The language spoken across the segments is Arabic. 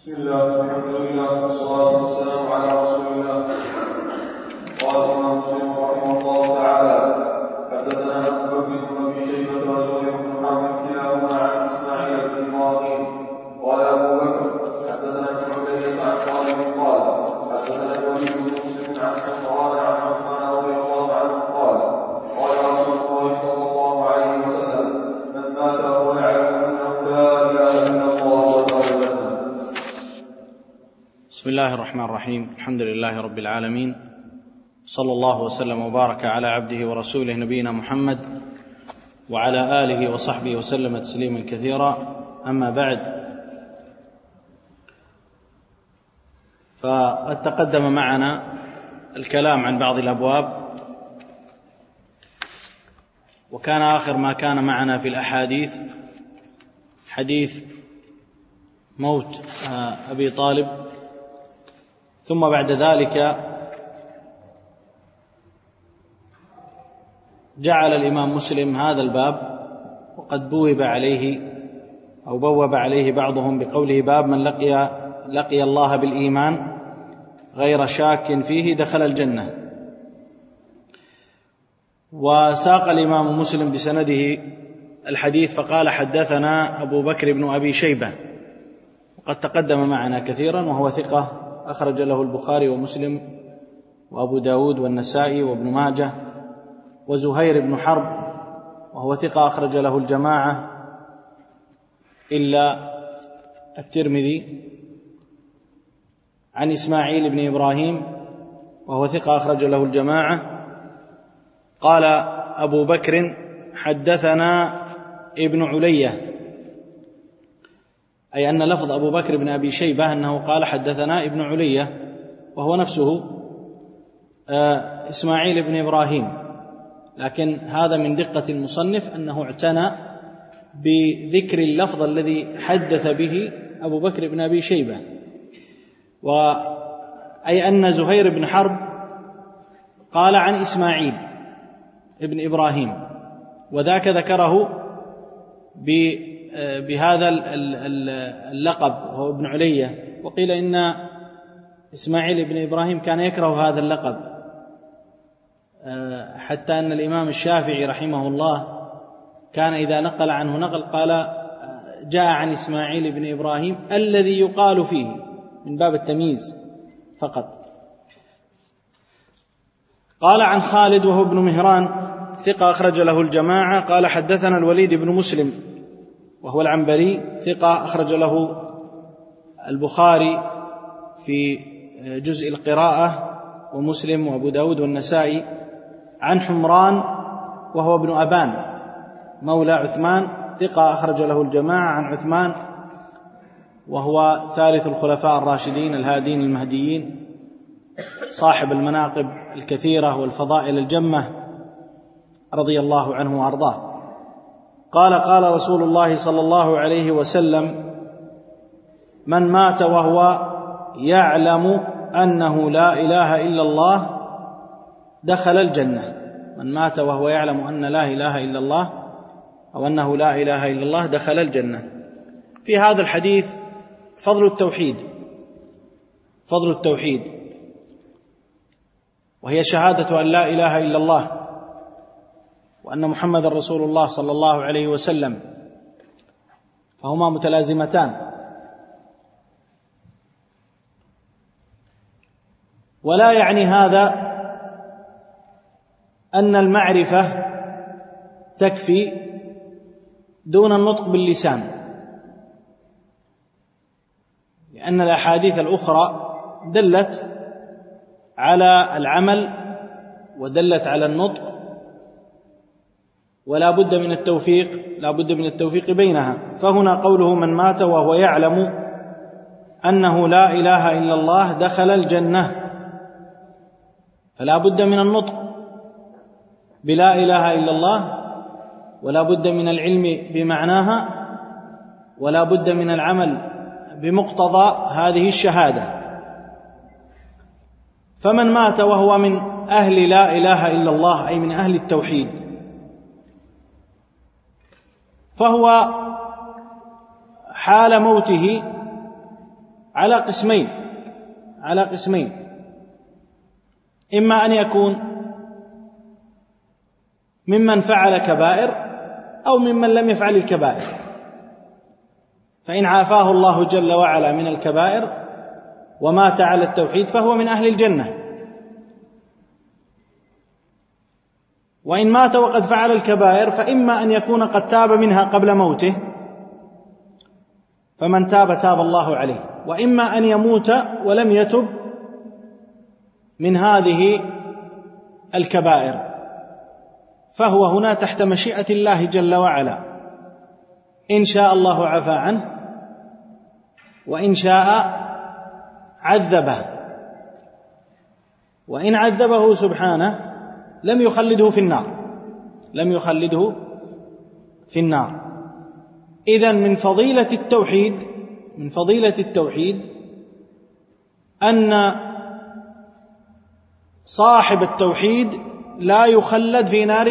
بسم الله والحمد لله والصلاة والسلام على رسول الله. قال الإمام مسلم رحمه الله تعالى: حدثنا أبو بكر بن أبي شيبة وزهير بن حرب كلاهما عن إسماعيل بن إبراهيم. قال أبو بكر: حدثنا ابن عبيد عن خالد قال: حدثنا الوليد بن مسلم عن حمران عن عثمان رضي الله عنه قال: قال رسول الله صلى الله عليه وسلم: من مات وهو يعلم أنه لا إله إلا الله دخل الجنة. بسم الله الرحمن الرحيم. الحمد لله رب العالمين، صلى الله وسلم وبارك على عبده ورسوله نبينا محمد وعلى آله وصحبه وسلم تسليما كثيرا. أما بعد، فقد تقدم معنا الكلام عن بعض الأبواب، وكان آخر ما كان معنا في الأحاديث حديث موت أبي طالب، ثم بعد ذلك جعل الإمام مسلم هذا الباب، وقد بوب عليه بعضهم بقوله: باب من لقي الله بالإيمان غير شاك فيه دخل الجنة. وساق الإمام مسلم بسنده الحديث فقال: حدثنا أبو بكر بن أبي شيبة، وقد تقدم معنا كثيرا، وهو ثقة أخرج له البخاري ومسلم وأبو داود والنسائي وابن ماجه. وزهير بن حرب، وهو ثقة أخرج له الجماعة إلا الترمذي. عن إسماعيل بن إبراهيم، وهو ثقة أخرج له الجماعة. قال أبو بكر: حدثنا ابن علية، أي أن لفظ أبو بكر بن أبي شيبة أنه قال: حدثنا ابن علية، وهو نفسه إسماعيل بن إبراهيم، لكن هذا من دقة المصنف أنه اعتنى بذكر اللفظ الذي حدث به أبو بكر بن أبي شيبة، أي أن زهير بن حرب قال عن إسماعيل بن إبراهيم، وذاك ذكره بهذا اللقب وهو ابن علية. وقيل إن إسماعيل بن إبراهيم كان يكره هذا اللقب، حتى أن الإمام الشافعي رحمه الله كان إذا نقل عنه نقل قال: جاء عن إسماعيل بن إبراهيم الذي يقال فيه، من باب التمييز فقط. قال عن خالد وهو ابن مهران، ثقة أخرج له الجماعة. قال: حدثنا الوليد بن مسلم، وهو العنبري، ثقة أخرج له البخاري في جزء القراءة ومسلم وأبو داود والنسائي. عن حمران وهو ابن أبان مولى عثمان، ثقة أخرج له الجماعة. عن عثمان، وهو ثالث الخلفاء الراشدين الهادين المهديين، صاحب المناقب الكثيرة والفضائل الجمة، رضي الله عنه وأرضاه. قال: قال رسول الله صلى الله عليه وسلم: من مات وهو يعلم أنه لا إله إلا الله دخل الجنة. من مات وهو يعلم أن لا إله إلا الله، أو أنه لا إله إلا الله، دخل الجنة. في هذا الحديث فضل التوحيد، وهي شهادة أن لا إله إلا الله وأن محمد رسول الله صلى الله عليه وسلم، فهما متلازمتان. ولا يعني هذا أن المعرفة تكفي دون النطق باللسان، لأن الأحاديث الأخرى دلت على العمل ودلت على النطق، ولا بد من التوفيق بينها. فهنا قوله: من مات وهو يعلم أنه لا إله إلا الله دخل الجنة، فلا بد من النطق بلا إله إلا الله، ولا بد من العلم بمعناها، ولا بد من العمل بمقتضى هذه الشهادة. فمن مات وهو من أهل لا إله إلا الله، أي من أهل التوحيد، فهو حال موته على قسمين، إما أن يكون ممن فعل كبائر أو ممن لم يفعل الكبائر، فإن عافاه الله جل وعلا من الكبائر ومات على التوحيد فهو من أهل الجنة، وإن مات وقد فعل الكبائر فإما أن يكون قد تاب منها قبل موته فمن تاب الله عليه، وإما أن يموت ولم يتب من هذه الكبائر، فهو هنا تحت مشيئة الله جل وعلا، إن شاء الله عفى عنه وإن شاء عذبه، وإن عذبه سبحانه لم يخلده في النار. إذن من فضيلة التوحيد أن صاحب التوحيد لا يخلد في نار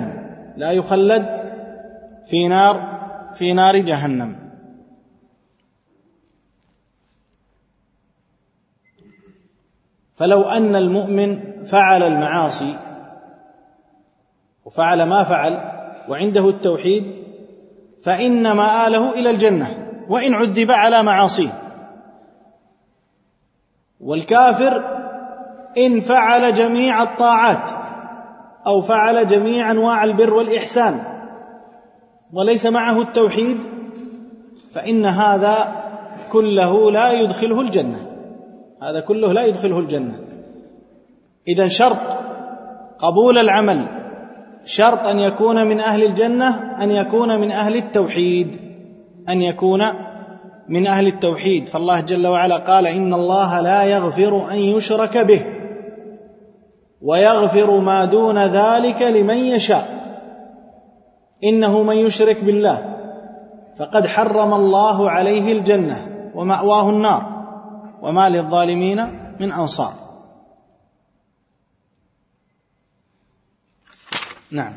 جهنم، فلو أن المؤمن فعل المعاصي وفعل ما فعل وعنده التوحيد فإن مآله إلى الجنة وإن عذب على معاصيه، والكافر إن فعل جميع الطاعات أو فعل جميع أنواع البر والإحسان وليس معه التوحيد فإن هذا كله لا يدخله الجنة. إذن شرط قبول العمل، شرط أن يكون من أهل الجنة أن يكون من أهل التوحيد. فالله جل وعلا قال: إن الله لا يغفر أن يشرك به ويغفر ما دون ذلك لمن يشاء، إنه من يشرك بالله فقد حرم الله عليه الجنة ومأواه النار وما للظالمين من أنصار. نعم.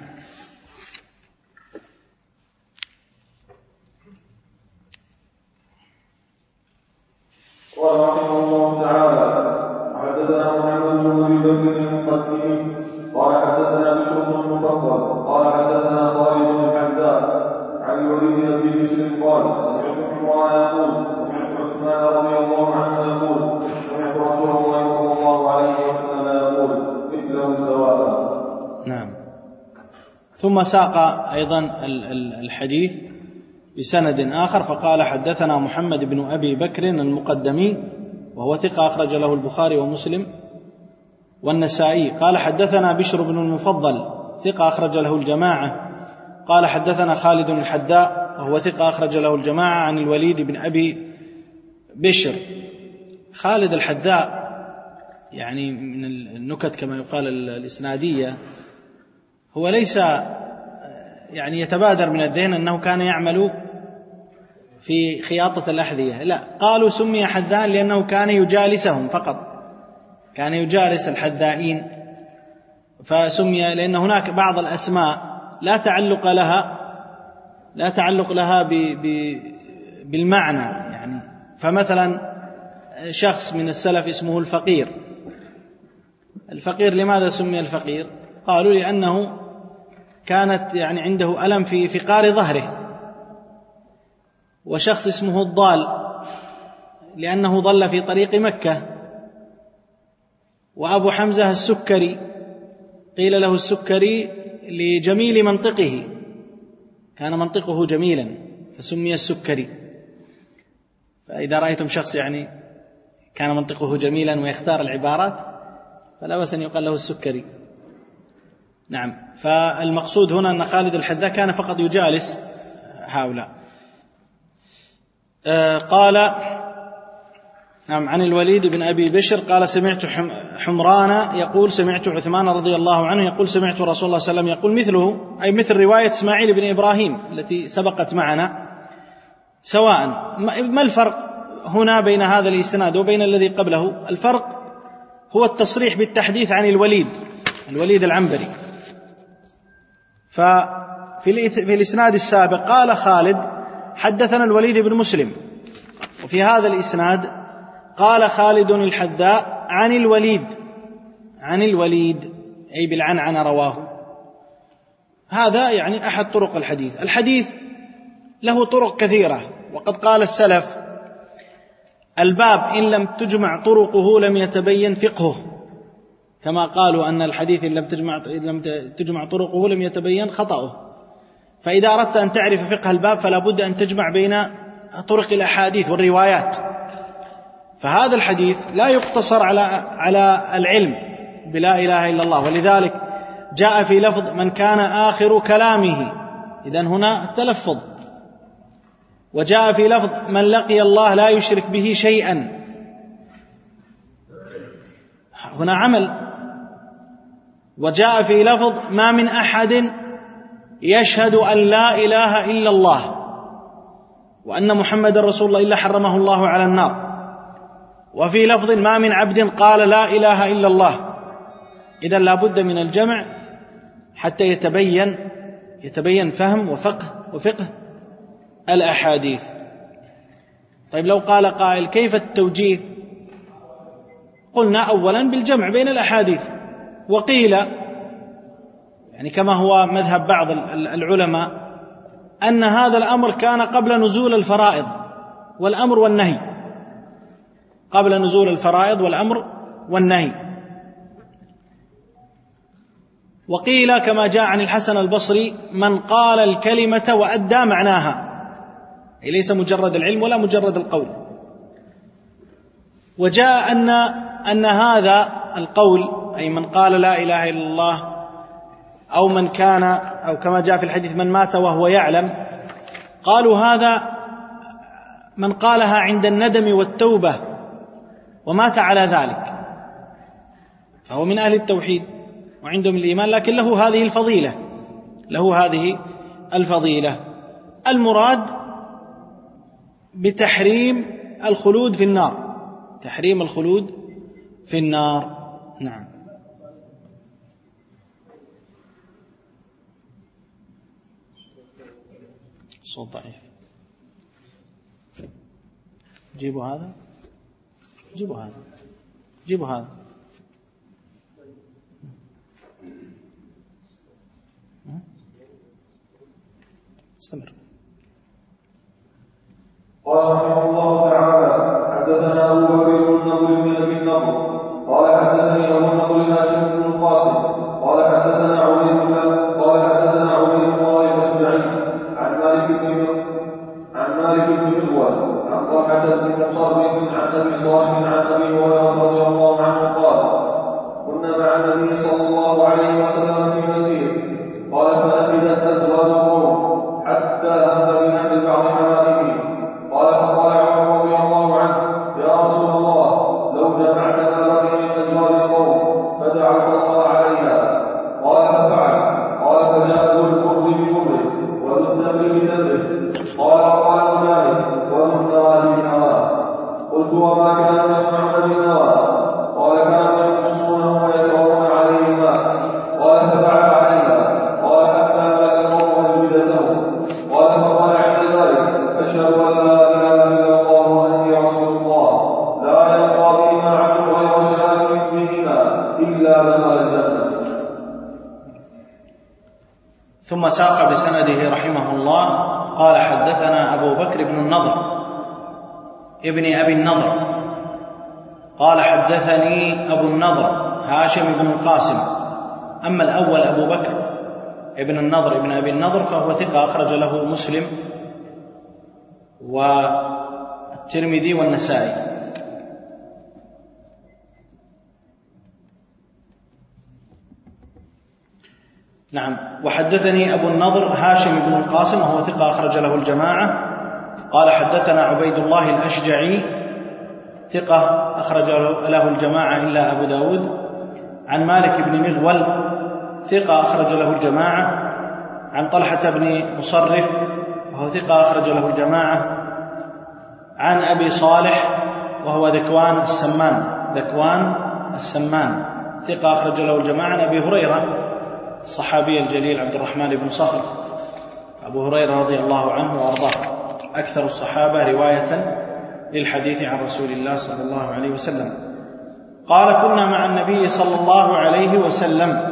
قال رحمه الله تعالى: حدثنا محمد بن ابي بكر المقدمي قال حدثنا بشر بن المفضل قال حدثنا خالد بن الحذاء عن الوليد بن ابي بشر قال: سمعت حمران يقول: سمعت عثمان رضي الله عنه يقول: سمعت رسول الله صلى الله عليه وسلم يقول مثله سواء. نعم. ثم ساق أيضا الحديث بسند آخر فقال: حدثنا محمد بن أبي بكر المقدمي وهو ثقة أخرج له البخاري ومسلم والنسائي. قال: حدثنا بشر بن المفضل ثقة أخرج له الجماعة. قال: حدثنا خالد بن الحذاء وهو ثقة أخرج له الجماعة عن الوليد بن أبي بشر. خالد الحذاء يعني من النكت كما يقال الإسنادية، هو ليس يعني يتبادر من الذهن أنه كان يعمل في خياطة الأحذية، لا، قالوا سمي حذاء لأنه كان يجالسهم فقط، كان يجالس الحذائين فسمي، لأن هناك بعض الأسماء لا تعلق لها بالمعنى، يعني فمثلا شخص من السلف اسمه الفقير لماذا سمي الفقير؟ قالوا لأنه كانت يعني عنده ألم في فقار ظهره. وشخص اسمه الضال لأنه ضل في طريق مكة. وأبو حمزة السكري قيل له السكري لجميل منطقه، كان منطقه جميلا فسمي السكري. فإذا رأيتم شخص يعني كان منطقه جميلا ويختار العبارات فلا بأس أن يقال له السكري. نعم. فالمقصود هنا أن خالد الحذاء كان فقط يجالس هؤلاء. قال: نعم، عن الوليد بن أبي بشر قال: سمعت حمران يقول: سمعت عثمان رضي الله عنه يقول: سمعت رسول الله صلى الله عليه وسلم يقول مثله، أي مثل رواية إسماعيل بن إبراهيم التي سبقت معنا سواء. ما الفرق هنا بين هذا الإسناد وبين الذي قبله؟ الفرق هو التصريح بالتحديث عن الوليد العنبري. ففي الإسناد السابق قال خالد: حدثنا الوليد بن مسلم، وفي هذا الإسناد قال خالد الحذاء عن الوليد أي بالعنعنة رواه. هذا يعني أحد طرق الحديث. الحديث له طرق كثيرة، وقد قال السلف: الباب إن لم تجمع طرقه لم يتبين فقهه، كما قالوا أن الحديث إن لم تجمع طرقه لم يتبين خطأه. فإذا أردت أن تعرف فقه الباب فلا بد أن تجمع بين طرق الأحاديث والروايات. فهذا الحديث لا يقتصر على العلم بلا إله إلا الله، ولذلك جاء في لفظ من كان آخر كلامه، إذن هنا التلفظ. وجاء في لفظ من لقي الله لا يشرك به شيئا، هنا عمل. وجاء في لفظ ما من أحد يشهد أن لا إله إلا الله وأن محمد رسول الله إلا حرمه الله على النار. وفي لفظ ما من عبد قال لا إله إلا الله. إذن لا بد من الجمع حتى يتبين فهم وفقه الأحاديث. طيب لو قال قائل كيف التوجيه؟ قلنا أولا بالجمع بين الأحاديث. وقيل يعني كما هو مذهب بعض العلماء أن هذا الأمر كان قبل نزول الفرائض والأمر والنهي، قبل نزول الفرائض والأمر والنهي. وقيل كما جاء عن الحسن البصري من قال الكلمة وأدى معناها، أي ليس مجرد العلم ولا مجرد القول. وجاء أن هذا القول أي من قال لا إله إلا الله أو من كان، أو كما جاء في الحديث من مات وهو يعلم، قالوا هذا من قالها عند الندم والتوبة ومات على ذلك فهو من أهل التوحيد وعندهم الإيمان، لكن له هذه الفضيلة. المراد بتحريم الخلود في النار، تحريم الخلود في النار. نعم. صوت ضعيف. جيبوا هذا. استمر. قال رحمه الله تعالى: حدثنا أبو بكر بن النضر بن أبي النضر قال حدثني أبو النضر هاشم بن القاسم قال حدثنا عبيد الله الأشجعي عن مالك بن مغول عن طلحة بن مصرف عن أبي صالح عن أبي هريرة رضي الله عنه قال: كنا مع النبي صلى الله عليه وسلم في مسير، قال فنفدت أزواج القوم حتى ذهب بنا لبعض حوادثه، قال فقال عمر رضي الله عنه: يا رسول الله، لو جمعت ما بقي من أزواج القوم فدعوت الله عليها. قال ففعل. قال فجاء ذو البر ببره وذو التمر بتمره. قال مجاهد: وذو النوى بالنوى. قلت: وما كانوا يصنعون بالنوى؟ قال: كانوا يمشونه ويسعون عليه الماء. قال ففعل عليها. قال حتى ملك القوم أزودته. قال فقال عند ذلك: أشهد أن لا إله إلا الله وأني رسول الله، لا يلقى بهما عبد غير شاك فيهما إلا دخل الجنة. ثم ساق بسنده رحمه الله قال: حدثنا أبو بكر بن النضر ابن أبي النضر قال: حدثني أبو النضر هاشم بن القاسم. أما الأول أبو بكر ابن النضر ابن أبي النضر فهو ثقة أخرج له مسلم والترمذي والنسائي. نعم. وحدثني أبو النضر هاشم بن القاسم وهو ثقة أخرج له الجماعة. قال: حدثنا عبيد الله الأشجعي ثقة أخرج له الجماعة إلا أبو داود. عن مالك بن مغول ثقة أخرج له الجماعة. عن طلحة بن مصرف وهو ثقة أخرج له الجماعة. عن أبي صالح وهو ذكوان السمان ثقة أخرج له الجماعة. عن أبي هريرة الصحابي الجليل عبد الرحمن بن صخر أبو هريرة رضي الله عنه وأرضاه أكثر الصحابة رواية للحديث عن رسول الله صلى الله عليه وسلم. قال: كنا مع النبي صلى الله عليه وسلم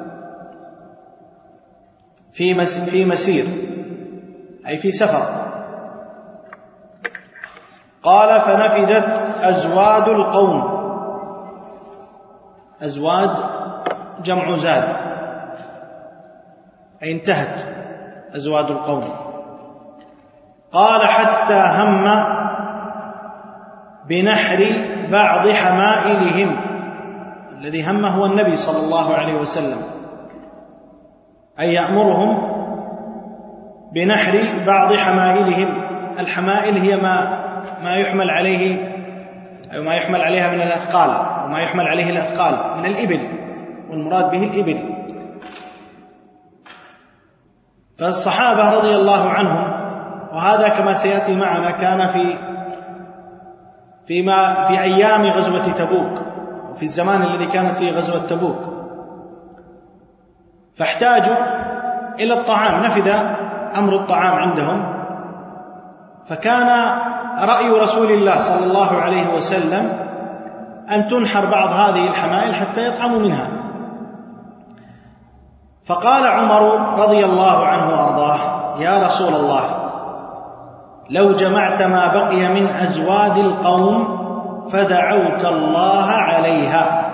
في مسير، أي في سفر. قال: فنفدت أزواد القوم. أزواد جمع زاد، أي انتهت أزواد القوم. قال: حتى هم بنحر بعض حمائلهم. الذي هم هو النبي صلى الله عليه وسلم، أي يأمرهم بنحر بعض حمائلهم. الحمائل هي ما يحمل عليه أو ما يحمل عليها من الأثقال، أو ما يحمل عليه الأثقال من الإبل، والمراد به الإبل. فالصحابة رضي الله عنهم، وهذا كما سيأتي معنا كان في أيام غزوة تبوك، في الزمان الذي كانت فيه غزوة تبوك، فاحتاجوا إلى الطعام، نفذ أمر الطعام عندهم. فكان رأي رسول الله صلى الله عليه وسلم أن تنحر بعض هذه الحمائل حتى يطعموا منها. فقال عمر رضي الله عنه وأرضاه: يا رسول الله، لو جمعت ما بقي من أزواد القوم فدعوت الله عليها.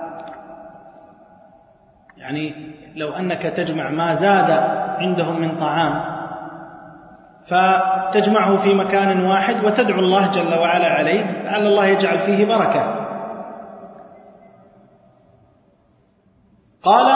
يعني لو أنك تجمع ما زاد عندهم من طعام فتجمعه في مكان واحد وتدعو الله جل وعلا عليه، لعل الله يجعل فيه بركة. قال: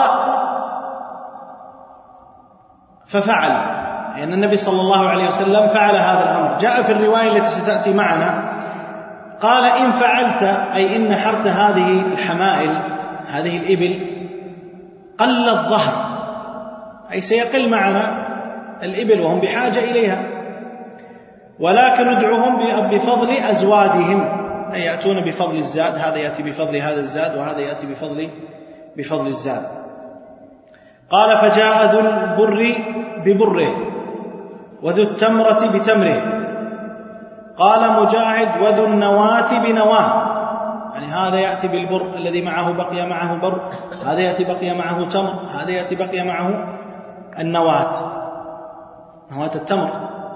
ففعل، لأن النبي صلى الله عليه وسلم فعل هذا الأمر. جاء في الرواية التي ستأتي معنا قال: إن فعلت، أي إن نحرت هذه الحمائل، هذه الإبل، قل الظهر، أي سيقل معنا الإبل وهم بحاجة إليها، ولكن ادعوهم بفضل أزوادهم، أي يأتون بفضل الزاد، هذا يأتي بفضل هذا الزاد وهذا يأتي بفضل الزاد. قال: فجاء ذو البر ببره وذو التمرة بتمره. قال مجاهد: وذو النواة بنواه، يعني هذا يأتي بالبر الذي معه بقي معه بر، هذا يأتي بقي معه تمر، هذا يأتي بقي معه النواة، نواة التمر.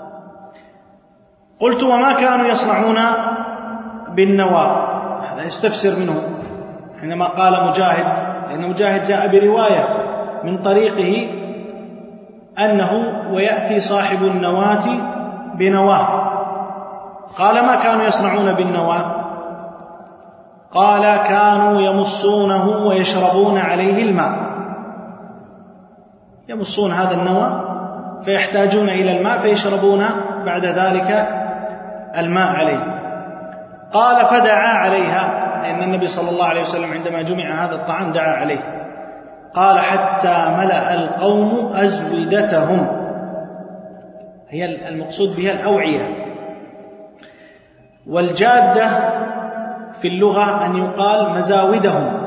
قلت: وما كانوا يصنعون بالنواة؟ هذا يستفسر منه حينما قال مجاهد، لأن مجاهد جاء برواية من طريقه أنه ويأتي صاحب النواة بنواه. قال: ما كانوا يصنعون بالنواة؟ قال: كانوا يمصونه ويشربون عليه الماء. يمصون هذا النوى فيحتاجون إلى الماء فيشربون بعد ذلك الماء عليه. قال: فدعا عليها، لأن النبي صلى الله عليه وسلم عندما جمع هذا الطعام دعا عليه. قال: حتى ملأ القوم أزودتهم، هي المقصود بها الأوعية. والجادة في اللغة أن يقال مزاودهم،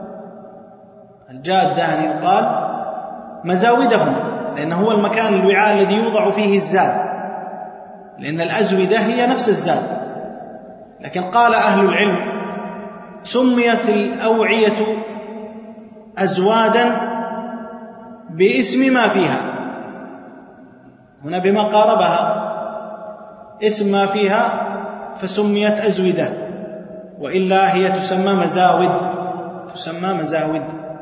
الجادة أن يقال مزاودهم، لأنه هو المكان الوعاء الذي يوضع فيه الزاد، لأن الأزودة هي نفس الزاد. لكن قال أهل العلم: سميت الأوعية أزوادا باسم ما فيها، هنا بما قاربها اسم ما فيها فسميت أزودة، وإلا هي تسمى مزاود.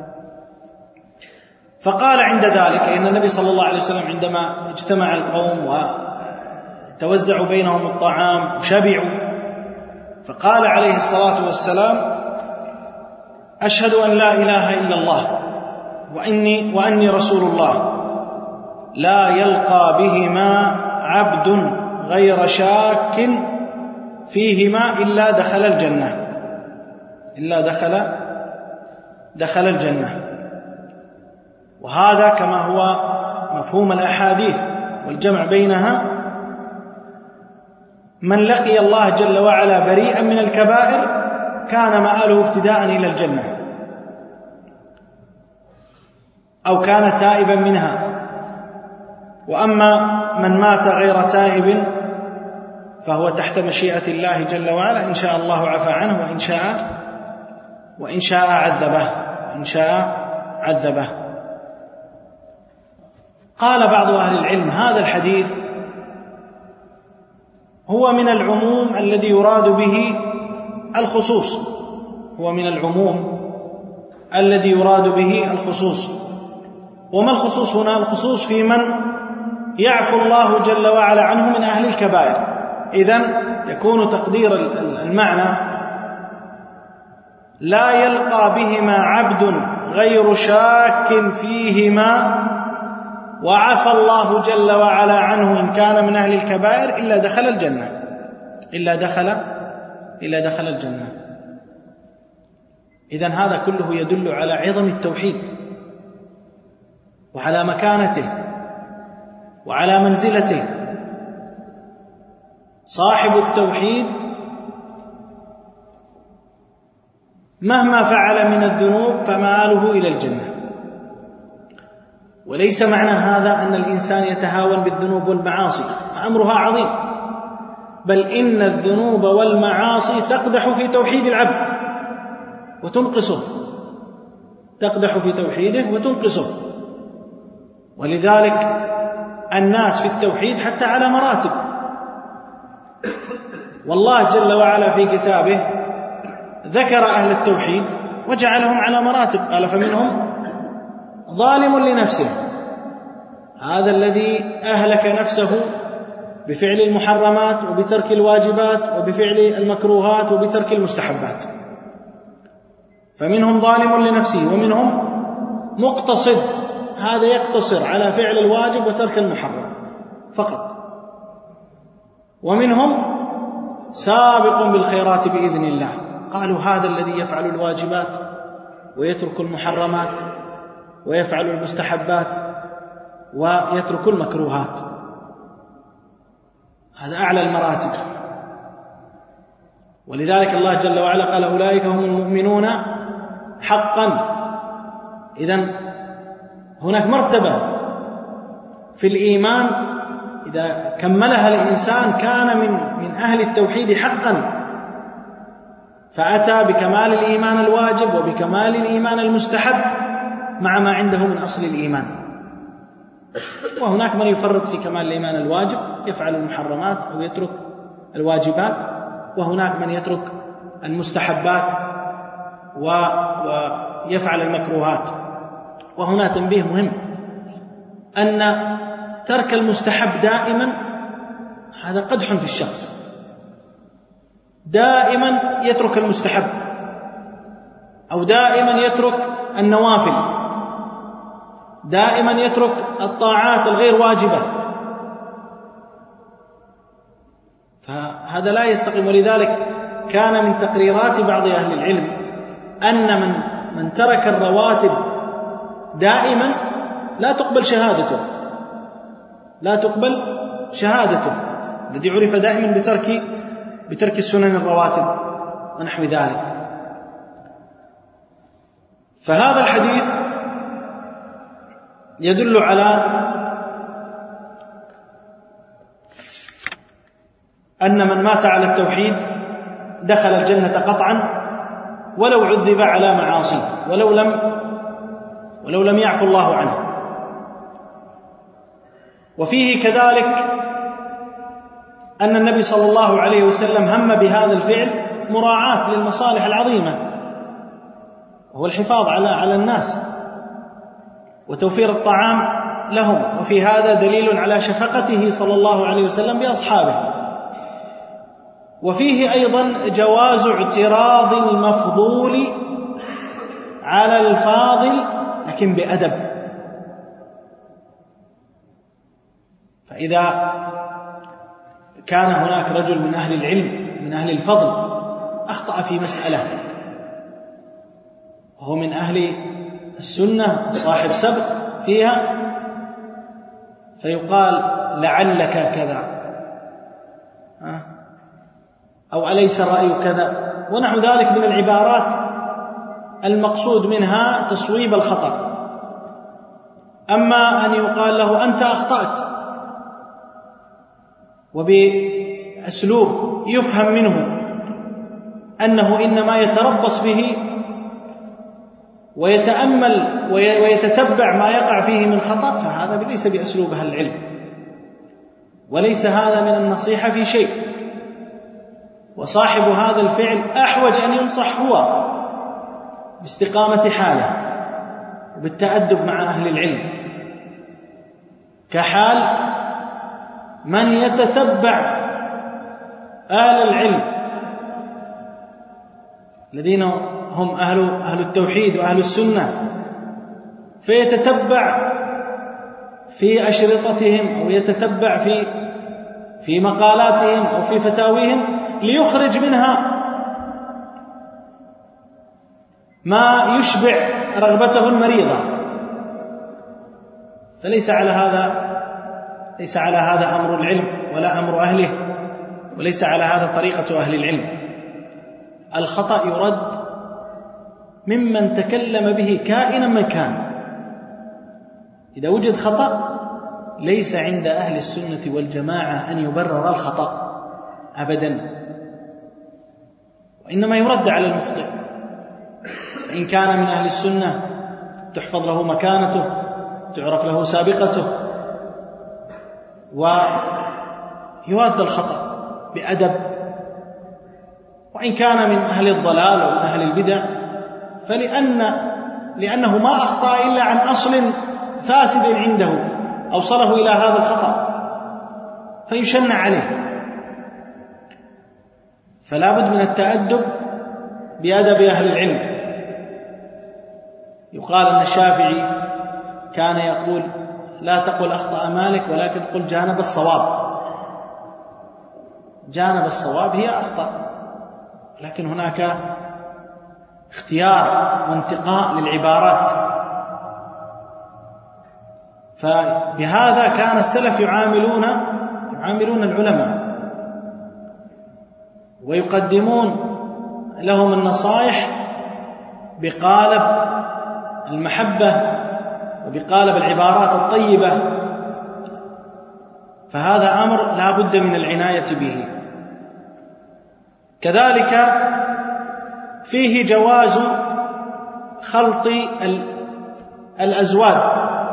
فقال عند ذلك، إن النبي صلى الله عليه وسلم عندما اجتمع القوم وتوزعوا بينهم الطعام وشبعوا، فقال عليه الصلاة والسلام: أشهد أن لا إله إلا الله وأني رسول الله، لا يلقى بهما عبد غير شاك فيهما إلا دخل الجنة. وهذا كما هو مفهوم الأحاديث والجمع بينها: من لقي الله جل وعلا بريئا من الكبائر كان مآله ابتداء إلى الجنة، أو كان تائبا منها. وأما من مات غير تائب فهو تحت مشيئة الله جل وعلا، إن شاء الله عفى عنه وإن شاء عذبه. قال بعض أهل العلم: هذا الحديث هو من العموم الذي يراد به الخصوص، وما الخصوص هنا؟ الخصوص في من يعفو الله جل وعلا عنه من أهل الكبائر. إذن يكون تقدير المعنى: لا يلقى بهما عبد غير شاك فيهما وعفى الله جل وعلا عنه إن كان من أهل الكبائر إلا دخل الجنة. إذن هذا كله يدل على عظم التوحيد وعلى مكانته وعلى منزلته. صاحب التوحيد مهما فعل من الذنوب فمآله إلى الجنة. وليس معنى هذا أن الإنسان يتهاون بالذنوب والمعاصي، فأمرها عظيم، بل إن الذنوب والمعاصي تقدح في توحيد العبد وتنقصه، ولذلك الناس في التوحيد حتى على مراتب. والله جل وعلا في كتابه ذكر أهل التوحيد وجعلهم على مراتب، قال: فمنهم ظالم لنفسه، هذا الذي أهلك نفسه بفعل المحرمات وبترك الواجبات وبفعل المكروهات وبترك المستحبات. فمنهم ظالم لنفسه، ومنهم مقتصد، هذا يقتصر على فعل الواجب وترك المحرم فقط، ومنهم سابق بالخيرات بإذن الله. قالوا: هذا الذي يفعل الواجبات ويترك المحرمات ويفعل المستحبات ويترك المكروهات، هذا أعلى المراتب. ولذلك الله جل وعلا قال: أولئك هم المؤمنون حقا. إذن هناك مرتبة في الإيمان إذا كملها الإنسان كان من أهل التوحيد حقا، فأتى بكمال الإيمان الواجب وبكمال الإيمان المستحب مع ما عنده من أصل الإيمان. وهناك من يفرط في كمال الإيمان الواجب، يفعل المحرمات أو يترك الواجبات، وهناك من يترك المستحبات ويفعل المكروهات. وهنا تنبيه مهم، أن ترك المستحب دائما هذا قدح في الشخص، دائما يترك المستحب أو دائما يترك النوافل، دائما يترك الطاعات الغير واجبة، فهذا لا يستقيم. ولذلك كان من تقريرات بعض أهل العلم أن من ترك الرواتب دائما لا تقبل شهادته، الذي عرف دائما بترك السنن الرواتب ونحو ذلك. فهذا الحديث يدل على أن من مات على التوحيد دخل الجنة قطعا ولو عذب على معاصيه، ولو لم يعفو الله عنه. وفيه كذلك أن النبي صلى الله عليه وسلم هم بهذا الفعل مراعاة للمصالح العظيمة، وهو الحفاظ على الناس وتوفير الطعام لهم. وفي هذا دليل على شفقته صلى الله عليه وسلم بأصحابه. وفيه أيضا جواز اعتراض المفضول على الفاضل لكن بأدب. فإذا كان هناك رجل من أهل العلم من أهل الفضل أخطأ في مسألة وهو من أهل السنة صاحب سبق فيها، فيقال: لعلك كذا، أو أليس الرأي كذا، ونحو ذلك من العبارات المقصود منها تصويب الخطأ. أما أن يقال له: أنت أخطأت، وبهذا أسلوب يفهم منه أنه إنما يتربص به ويتأمل ويتتبع ما يقع فيه من خطأ، فهذا ليس بأسلوب أهل العلم، وليس هذا من النصيحة في شيء. وصاحب هذا الفعل أحوج أن ينصح هو باستقامة حاله وبالتأدب مع أهل العلم، كحال من يتتبع أهل العلم الذين هم أهل التوحيد وأهل السنة، فيتتبع في أشرطتهم أو يتتبع في مقالاتهم أو في فتاويهم ليخرج منها ما يشبع رغبته المريضة. فليس على هذا أمر العلم ولا أمر أهله، وليس على هذا طريقة أهل العلم. الخطأ يرد ممن تكلم به كائنا من كان. إذا وجد خطأ ليس عند أهل السنة والجماعة أن يبرر الخطأ أبدا، وإنما يرد على المخطئ. فإن كان من أهل السنة تحفظ له مكانته، تعرف له سابقته، ويرد الخطأ بأدب. وإن كان من أهل الضلال أو من أهل البدع لأنه ما أخطأ إلا عن أصل فاسد عنده أوصله إلى هذا الخطأ فيشنع عليه. فلا بد من التأدب بأدب أهل العلم. يقال أن الشافعي كان يقول: لا تقل أخطأ مالك ولكن قل جانب الصواب. جانب الصواب هي أخطأ، لكن هناك اختيار وانتقاء للعبارات. فبهذا كان السلف يعاملون العلماء ويقدمون لهم النصائح بقالب المحبة وبقالب العبارات الطيبة. فهذا أمر لا بد من العناية به. كذلك فيه جواز خلط الأزواج،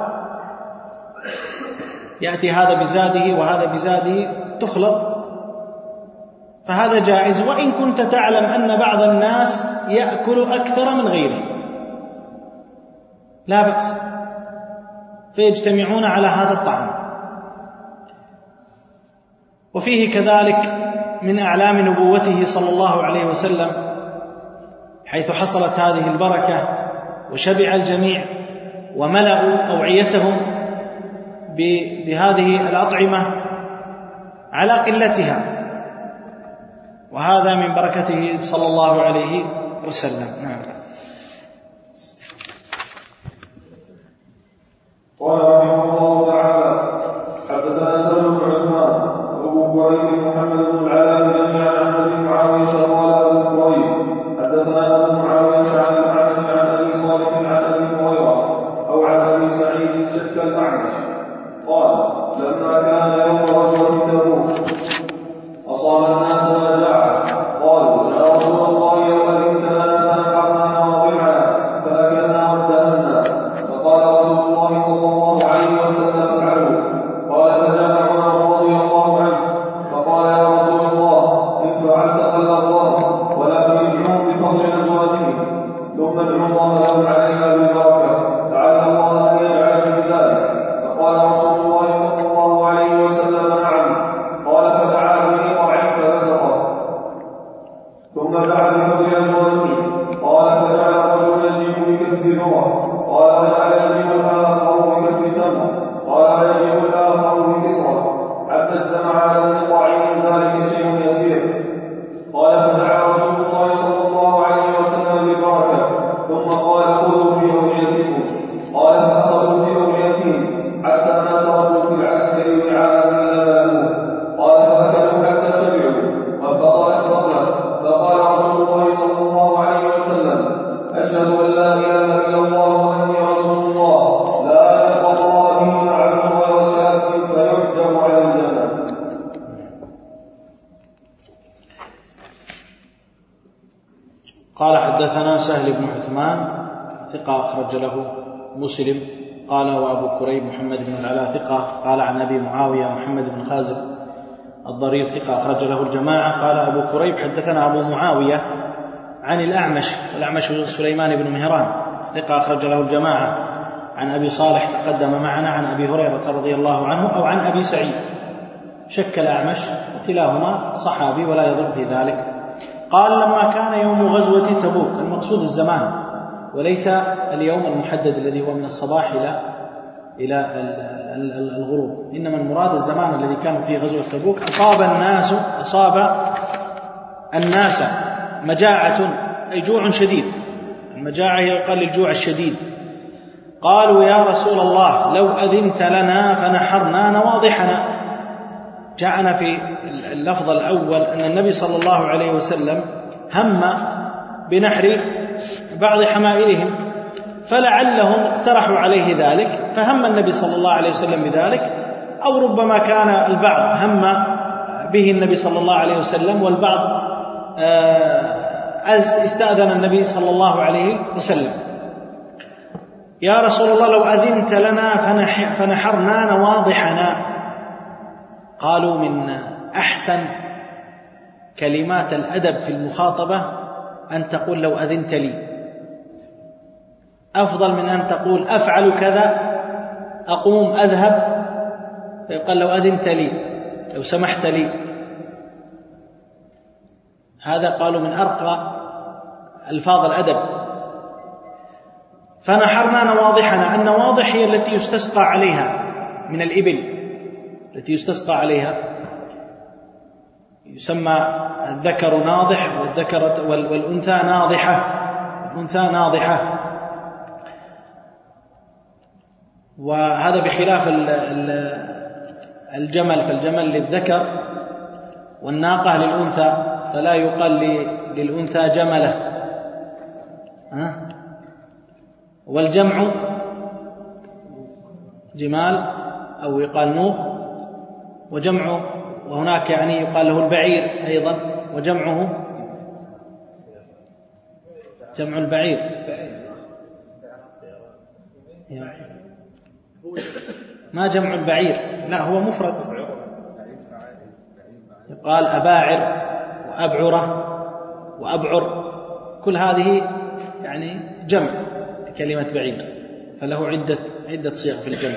يأتي هذا بزاده وهذا بزاده تخلط، فهذا جائز، وإن كنت تعلم أن بعض الناس يأكل أكثر من غيره لا بأس، فيجتمعون على هذا الطعام. وفيه كذلك من أعلام نبوته صلى الله عليه وسلم حيث حصلت هذه البركة وشبع الجميع وملأوا أوعيتهم بهذه الأطعمة على قلتها، وهذا من بركته صلى الله عليه وسلم. نعم. قال رحمه الله تعالى: حدثنا سلم بن عثمان وابو كريم محمد بن العلاء جميعا عن ابي معاويه قال ابو كريم حدثنا ابو معاويه عن الاعمش عن ابي صالح عن ابي هريره او عن ابي سعيد شك الاعمش قال: لما كان يوم غزوه تبوك اصاب الناس مجاعه قالوا: يا رسول الله لو اذنت لنا فنحرنا مواضعنا فاكلنا وادهنا. فقال رسول الله صلى الله عليه وسلم: افعلوا. قال: فجاء عمر رضي الله عنه فقال: يا رسول الله ان فعلت فلا الله ولكن ادعوهم بفضل ازواجهم ثم ادعوا الله لهم عليها بالبركه لعل الله ان يجعل في ذلك. فقال رسول الله صلى الله عليه وسلم: نعم. قال: فدعا بإقاع فبسطه ثم دعا بفضل ازواجه. قال: فجعل الرجل يجيب بكف ذره. قال: وجعل يجيب الاخر بكف تمر. قال: ويجيب الاخر بكسره حتى اجتمع على الإقاع من ذلك شيء يسير. قال: فدعا رسول الله صلى الله عليه وسلم بالبركه ثم قال: خذوا في اوعيتكم. قال: فاخذوا في اوعيتهم حتى ما تركوا في العسكر وعاء الا ملأوه. قال: فاكلوا حتى شبعوا وفضلت فضله. فقال رسول الله صلى الله عليه وسلم: اشهد ان لا اله الا الله واني رسول الله لا يلقى الله به عبد غير شاك فيحجب على الجنه. قال حدثنا سهل بن عثمان ثقة أخرج له مسلم. قال وأبو كريب محمد بن العلاء ثقة. قال عن أبي معاوية محمد بن خازم الضرير ثقة أخرج له الجماعة. قال أبو كريب حدثنا أبو معاوية عن الأعمش، والأعمش سليمان بن مهران ثقة أخرج له الجماعة، عن أبي صالح تقدم معنا، عن أبي هريرة رضي الله عنه أو عن أبي سعيد، شك الأعمش، وكلاهما صحابي ولا يضر في ذلك. قال لما كان يوم غزوة تبوك، المقصود الزمان وليس اليوم المحدد الذي هو من الصباح إلى الغروب، إنما المراد الزمان الذي كانت فيه غزوة تبوك. أصاب الناس مجاعة، أي جوع شديد، المجاعة يقال للجوع الشديد. قالوا يا رسول الله لو أذنت لنا فنحرنا نواضحنا. جاءنا في اللفظ الأول أن النبي صلى الله عليه وسلم هم بنحر بعض حمائرهم، فلعلهم اقترحوا عليه ذلك فهم النبي صلى الله عليه وسلم بذلك، أو ربما كان البعض هم به النبي صلى الله عليه وسلم والبعض استأذن النبي صلى الله عليه وسلم. يا رسول الله لو أذنت لنا فنحرنا نواضحنا. قالوا من أحسن كلمات الأدب في المخاطبة أن تقول لو أذنت لي، أفضل من أن تقول أفعل كذا، أقوم أذهب، فيقال لو أذنت لي، لو سمحت لي. هذا قالوا من أرقى ألفاظ الأدب. فنحرنا نواضحنا، النواضح هي التي يستسقى عليها من الإبل، التي يستسقى عليها، يسمى الذكر ناضح والأنثى ناضحة، الأنثى ناضحة. وهذا بخلاف الجمل، فالجمل للذكر والناقة للأنثى، فلا يقال للأنثى جملة. والجمع جمال أو يقال نوق، وجمع، وهناك يعني يقال له البعير أيضا، وجمعه جمع البعير. ما جمع البعير، لا هو مفرد، يقال أباعر وأبعرة وأبعر، كل هذه يعني جمع كلمة بعير، فله عدة صيغ في الجمع.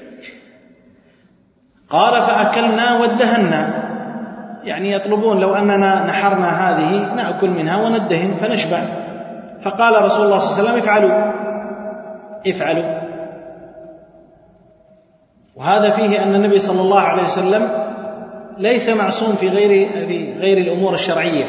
قال فأكلنا وادهنا، يعني يطلبون لو أننا نحرنا هذه نأكل منها وندهن فنشبع. فقال رسول الله صلى الله عليه وسلم افعلوا. وهذا فيه أن النبي صلى الله عليه وسلم ليس معصوم في غير الأمور الشرعية،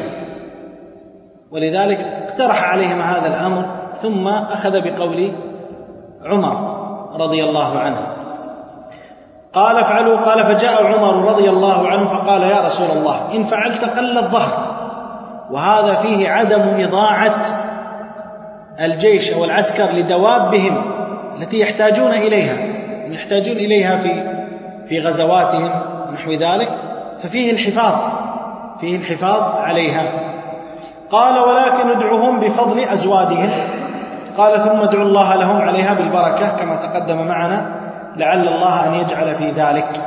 ولذلك اقترح عليهم هذا الأمر، ثم أخذ بقول عمر رضي الله عنه. قال افعلوا. قال فجاء عمر رضي الله عنه فقال يا رسول الله إن فعلت قل الظهر. وهذا فيه عدم إضاعة الجيش أو العسكر لدوابهم التي يحتاجون إليها في غزواتهم ونحو ذلك، ففيه الحفاظ عليها. قال ولكن ادعوهم بفضل أزوادهم. قال ثم ادعوا الله لهم عليها بالبركة كما تقدم معنا، لعل الله أن يجعل في ذلك.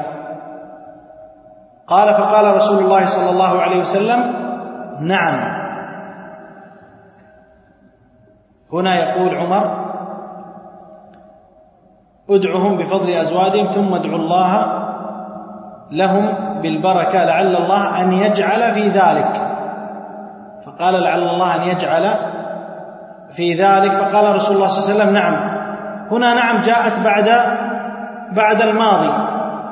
قال فقال رسول الله صلى الله عليه وسلم نعم. هنا يقول عمر ادعوهم بفضل أزوادهم ثم ادعوا الله لهم بالبركة لعل الله أن يجعل في ذلك. فقال لعل الله أن يجعل في ذلك. فقال رسول الله صلى الله عليه وسلم نعم. هنا نعم جاءت بعد الماضي،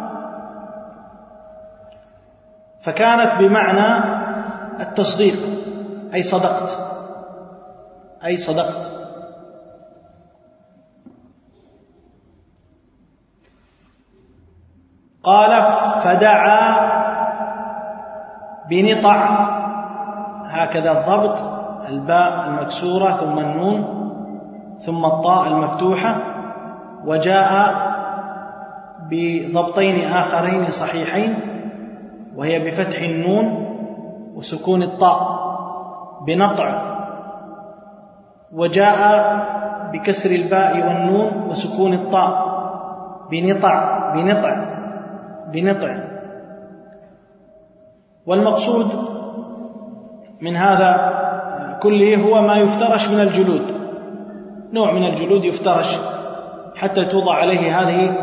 فكانت بمعنى التصديق، أي صدقت. قال فدعا بنطع، هكذا الضبط، الباء المكسورة ثم النون ثم الطاء المفتوحة، وجاء بضبطين آخرين صحيحين، وهي بفتح النون وسكون الطاء، بنطع وجاء بكسر الباء والنون وسكون الطاء بنطع. والمقصود من هذا كله هو ما يفترش من الجلود، نوع من الجلود يفترش حتى توضع عليه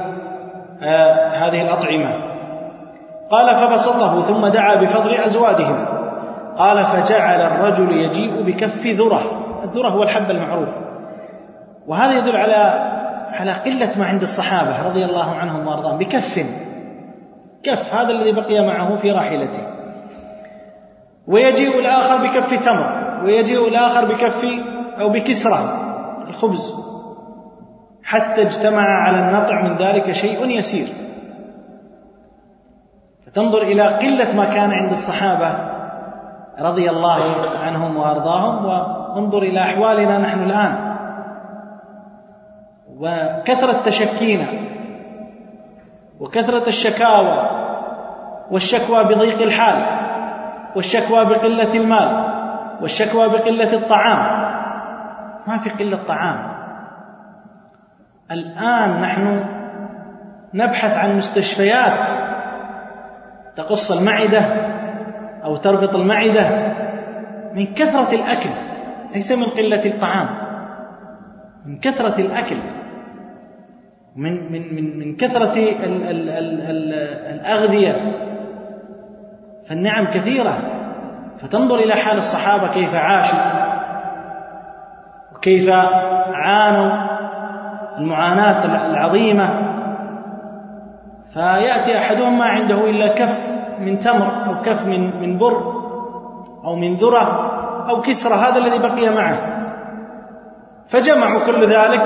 هذه الأطعمة. قال فبسطه ثم دعا بفضل أزوادهم. قال فجعل الرجل يجيء بكف ذرة. الذرة هو الحب المعروف، وهذا يدل على قلة ما عند الصحابة رضي الله عنهم وارضاهم. بكف هذا الذي بقي معه في راحلته. ويجيء الآخر بكف تمر، ويجيء الآخر بكف أو بكسرة الخبز، حتى اجتمع على النطع من ذلك شيء يسير. فتنظر إلى قلة ما كان عند الصحابة رضي الله عنهم وأرضاهم، وانظر إلى أحوالنا نحن الآن وكثرة تشكينا وكثرة الشكاوى، والشكوى بضيق الحال، والشكوى بقلة المال، والشكوى بقلة الطعام. ما في قلة طعام. الآن نحن نبحث عن مستشفيات تقص المعدة أو تربط المعدة من كثرة الأكل، ليس من قلة الطعام، من كثرة الأكل، من كثرة الأغذية. فالنعم كثيرة. فتنظر إلى حال الصحابة كيف عاشوا وكيف عانوا المعاناة العظيمة. فيأتي أحدهم ما عنده إلا كف من تمر أو كف من بر أو من ذرة أو كسرة، هذا الذي بقي معه. فجمعوا كل ذلك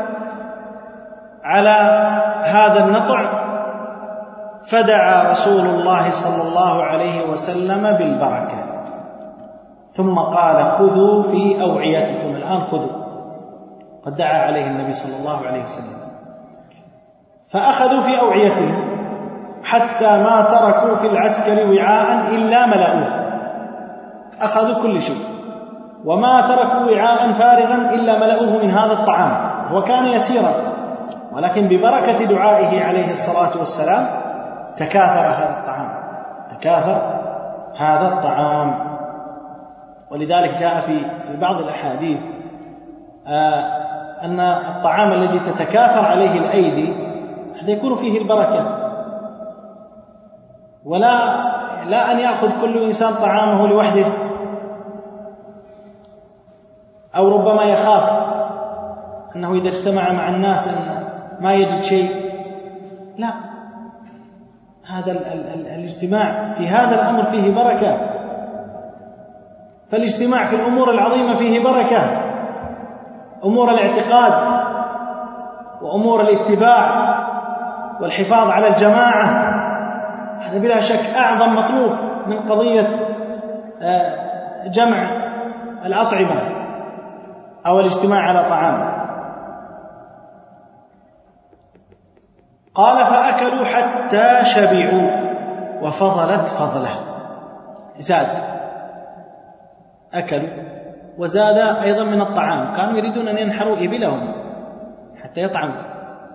على هذا النطع، فدعا رسول الله صلى الله عليه وسلم بالبركة، ثم قال خذوا في أوعيتكم. الآن خذوا. قد دعا عليه النبي صلى الله عليه وسلم. فأخذوا في أوعيتهم حتى ما تركوا في العسكر وعاء إلا ملأوه. أخذوا كل شيء، وما تركوا وعاء فارغا إلا ملأوه من هذا الطعام. هو كان يسيرا، ولكن ببركة دعائه عليه الصلاة والسلام تكاثر هذا الطعام. ولذلك جاء في بعض الأحاديث أن الطعام الذي تتكاثر عليه الأيدي هذا يكون فيه البركة. لا أن يأخذ كل إنسان طعامه لوحده، أو ربما يخاف أنه إذا اجتمع مع الناس أن ما يجد شيء. لا، هذا الاجتماع في هذا الأمر فيه بركة. فالاجتماع في الأمور العظيمة فيه بركة، أمور الاعتقاد وأمور الاتباع والحفاظ على الجماعة، هذا بلا شك أعظم مطلوب من قضية جمع الأطعمة أو الاجتماع على طعام. قال فأكلوا حتى شبعوا وفضلت فضله. زاد، أكلوا وزاد أيضا من الطعام. كانوا يريدون أن ينحروا إبلهم حتى يطعموا.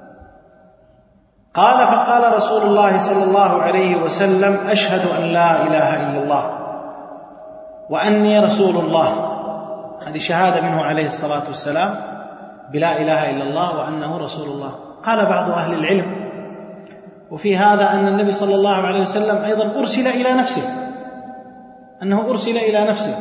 قال فقال رسول الله صلى الله عليه وسلم أشهد أن لا إله إلا الله وأني رسول الله. هذه شهادة منه عليه الصلاة والسلام بلا إله إلا الله وأنه رسول الله. قال بعض أهل العلم وفي هذا أن النبي صلى الله عليه وسلم أيضا أرسل إلى نفسه، أنه أرسل إلى نفسه،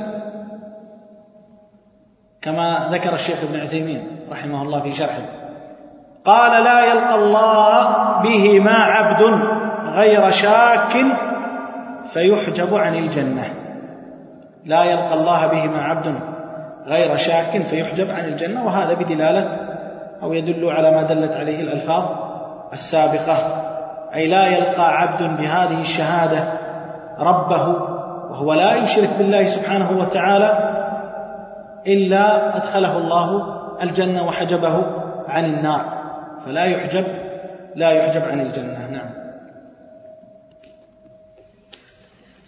كما ذكر الشيخ ابن عثيمين رحمه الله في شرحه. قال لا يلقى الله بهما عبد غير شاك فيحجب عن الجنة. لا يلقى الله بهما عبد غير شاك فيحجب عن الجنة. وهذا بدلالة أو يدل على ما دلت عليه الألفاظ السابقة، أي لا يلقى عبد بهذه الشهادة ربه وهو لا يشرك بالله سبحانه وتعالى إلا أدخله الله الجنة وحجبه عن النار، فلا يحجب عن الجنة. نعم.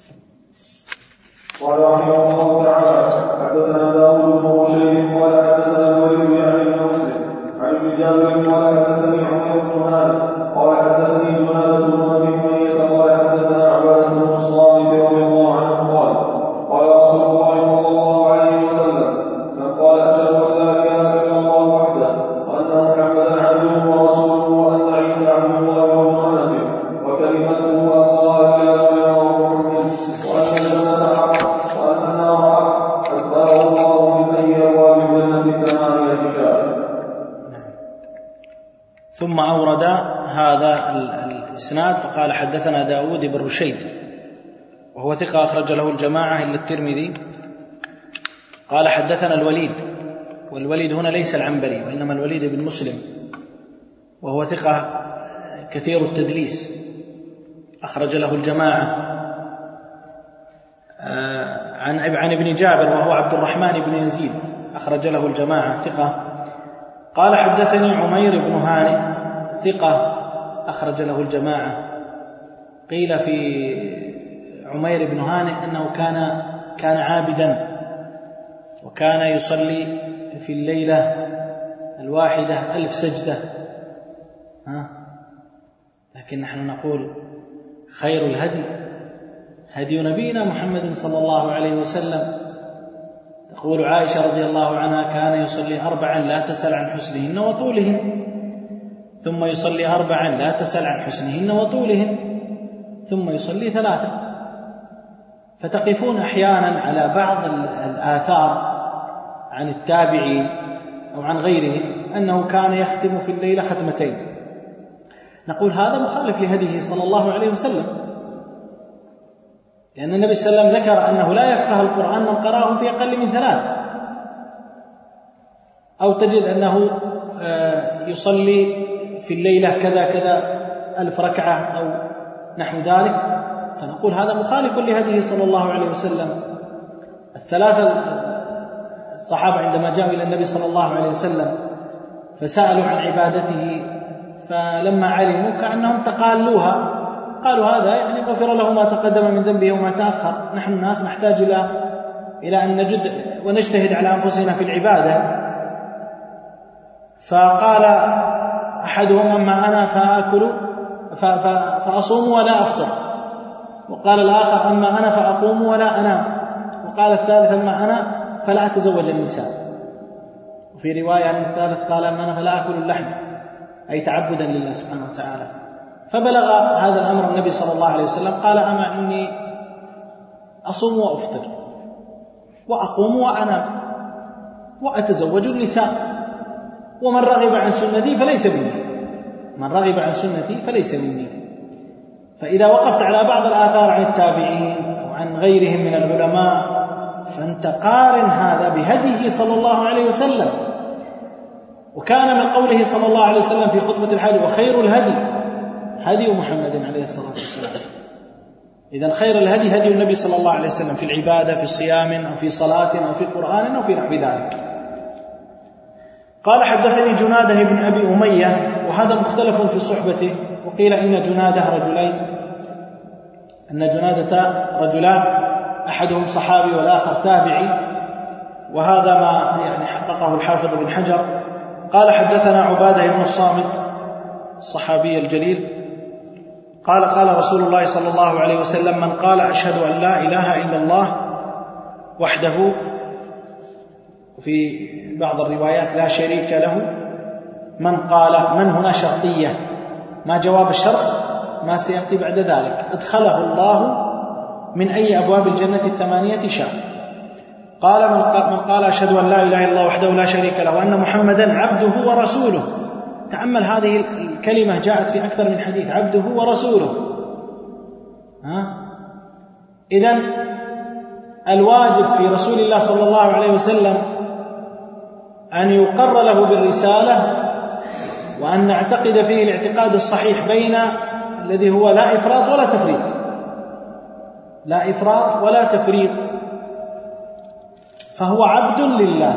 قال رحمه الله تعالى حدثنا داود بن بشير قال حدثنا الرجال. ثم أورد هذا الإسناد فقال حدثنا داود بن رشيد وهو ثقة أخرج له الجماعة إلا الترمذي. قال حدثنا الوليد، والوليد هنا ليس العنبري وإنما الوليد بن مسلم وهو ثقة كثير التدليس أخرج له الجماعة. عن ابن جابر وهو عبد الرحمن بن يزيد أخرج له الجماعة ثقة. قال حدثني عمير بن هانئ ثقة أخرج له الجماعة. قيل في عمير بن هانئ أنه كان عابدا وكان يصلي في الليلة الواحدة 1000 سجدة. لكن نحن نقول خير الهدي هدي نبينا محمد صلى الله عليه وسلم. تقول عائشة رضي الله عنها كان يصلي 4 لا تسأل عن حسنهن وطولهن، ثم يصلي 4 لا تسأل عن حسنهن وطولهن، ثم يصلي 3. فتقفون أحيانا على بعض الآثار عن التابعين أو عن غيرهم أنه كان يختم في الليلة 2 نقول هذا مخالف لهديه صلى الله عليه وسلم، لأن النبي صلى الله عليه وسلم ذكر أنه لا يفقه القرآن من قرأه في أقل من 3. أو تجد أنه يصلي في الليلة كذا 1000 ركعة أو نحو ذلك، فنقول هذا مخالف لهديه صلى الله عليه وسلم. 3 الصحابة عندما جاءوا إلى النبي صلى الله عليه وسلم فسألوا عن عبادته، فلما علموا كأنهم تقالوها، قالوا هذا يعني غفر له ما تقدم من ذنبه وما تأخر، نحن الناس نحتاج إلى أن نجد ونجتهد على أنفسنا في العبادة. فقال أحدهم أما أنا فأكل فأصوم ولا أفطر، وقال الآخر أما أنا فأقوم ولا أنام، وقال الثالث أما أنا فلا أتزوج النساء. وفي رواية أن الثالث قال أما أنا فلا أكل اللحم، أي تعبدا لله سبحانه وتعالى. فبلغ هذا الأمر النبي صلى الله عليه وسلم قال أما إني أصوم وأفطر وأقوم وأنام وأتزوج النساء، ومن رغب عن سنتي فليس مني، من رغب عن سنتي فليس مني. فإذا وقفت على بعض الآثار عن التابعين أو عن غيرهم من العلماء فأنت قارن هذا بهديه صلى الله عليه وسلم. وكان من قوله صلى الله عليه وسلم في خطبة الحاج وخير الهدي هدي محمد عليه الصلاة والسلام. إذن خير الهدي هدي النبي صلى الله عليه وسلم في العبادة، في صيام أو في صلاة أو في قرآن أو في نحو ذلك. قال حدثني جناده بن أبي أمية، وهذا مختلف في صحبته، وقيل إن جناده رجلين، أن جنادة رجلان أحدهم صحابي والآخر تابعي، وهذا ما يعني حققه الحافظ بن حجر. قال حدثنا عبادة بن الصامت الصحابي الجليل قال قال رسول الله صلى الله عليه وسلم من قال أشهد أن لا إله إلا الله وحده، وفي بعض الروايات لا شريك له، من قال من هنا شرطية، ما جواب الشرط ما سيأتي بعد ذلك، أدخله الله من أي أبواب الجنة 8 شاء. قال من قال أشهد أن لا إله إلا الله وحده لا شريك له وأن محمدا عبده ورسوله. تأمل هذه الكلمة جاءت في أكثر من حديث، عبده ورسوله. إذن الواجب في رسول الله صلى الله عليه وسلم أن يقر له بالرسالة، وأن نعتقد فيه الاعتقاد الصحيح بين الذي هو لا إفراط ولا تفريط، لا إفراط ولا تفريط، فهو عبد لله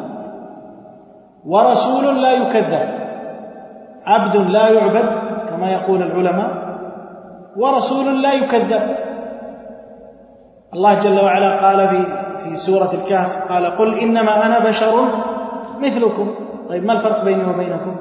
ورسول لا يكذب، عبد لا يعبد كما يقول العلماء، ورسول لا يكذب. الله جل وعلا قال في سورة الكهف قال قل إنما أنا بشر مثلكم. طيب ما الفرق بيني وبينكم؟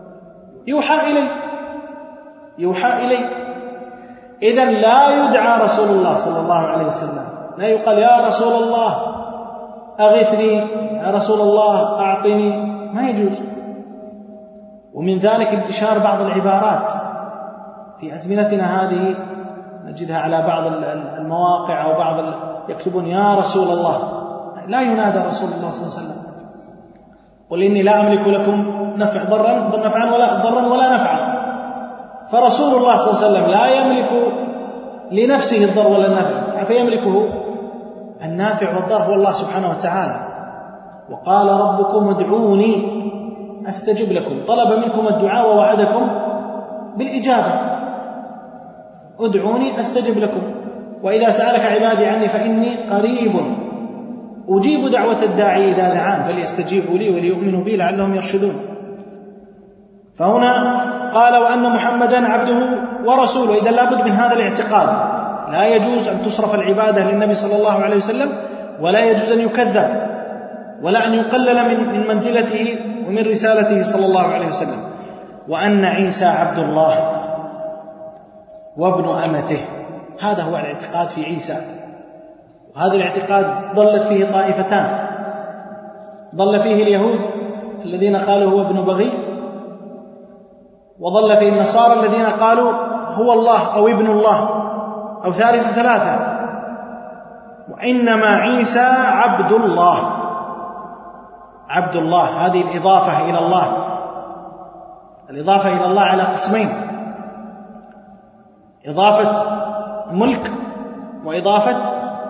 يوحى إلي. إذن لا يدعى رسول الله صلى الله عليه وسلم، لا يقال يا رسول الله أغثني، يا رسول الله أعطني، ما يجوز. ومن ذلك انتشار بعض العبارات في أزمنتنا هذه، نجدها على بعض المواقع أو يكتبون يا رسول الله، لا ينادى رسول الله صلى الله عليه وسلم. قل إني لا أملك لكم نفعا ولا نفعا. فرسول الله صلى الله عليه وسلم لا يملك لنفسه الضر ولا النفع، فيملكه النافع والضر هو الله سبحانه وتعالى. وقال ربكم ادعوني أستجب لكم، طلب منكم الدعاء ووعدكم بالإجابة. ادعوني أستجب لكم، وإذا سألك عبادي عني فإني قريب أجيب دعوة الداعي إذا دعان فليستجيبوا لي وليؤمنوا بي لعلهم يرشدون. فهنا قال وأن محمدا عبده ورسوله، إذا لابد من هذا الاعتقاد. لا يجوز أن تصرف العبادة للنبي صلى الله عليه وسلم، ولا يجوز أن يكذب، ولا أن يقلل من منزلته ومن رسالته صلى الله عليه وسلم. وأن عيسى عبد الله وابن أمته، هذا هو الاعتقاد في عيسى. وهذا الاعتقاد ضلت فيه طائفتان، ضل فيه اليهود الذين قالوا هو ابن بغي، وضل فيه النصارى الذين قالوا هو الله أو ابن الله أو ثالث ثلاثة. وإنما عيسى عبد الله، عبد الله. هذه الإضافة إلى الله، الإضافة إلى الله على قسمين: إضافة ملك وإضافة